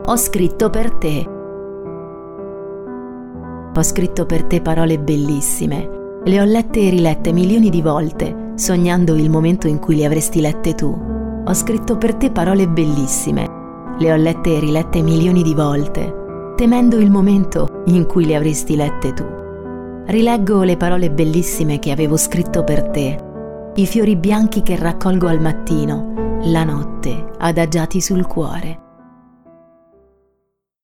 Ho scritto per te. Ho scritto per te parole bellissime. Le ho lette e rilette milioni di volte, sognando il momento in cui le avresti lette tu. Ho scritto per te parole bellissime. Le ho lette e rilette milioni di volte, temendo il momento in cui le avresti lette tu. Rileggo le parole bellissime che avevo scritto per te, i fiori bianchi che raccolgo al mattino, la notte adagiati sul cuore.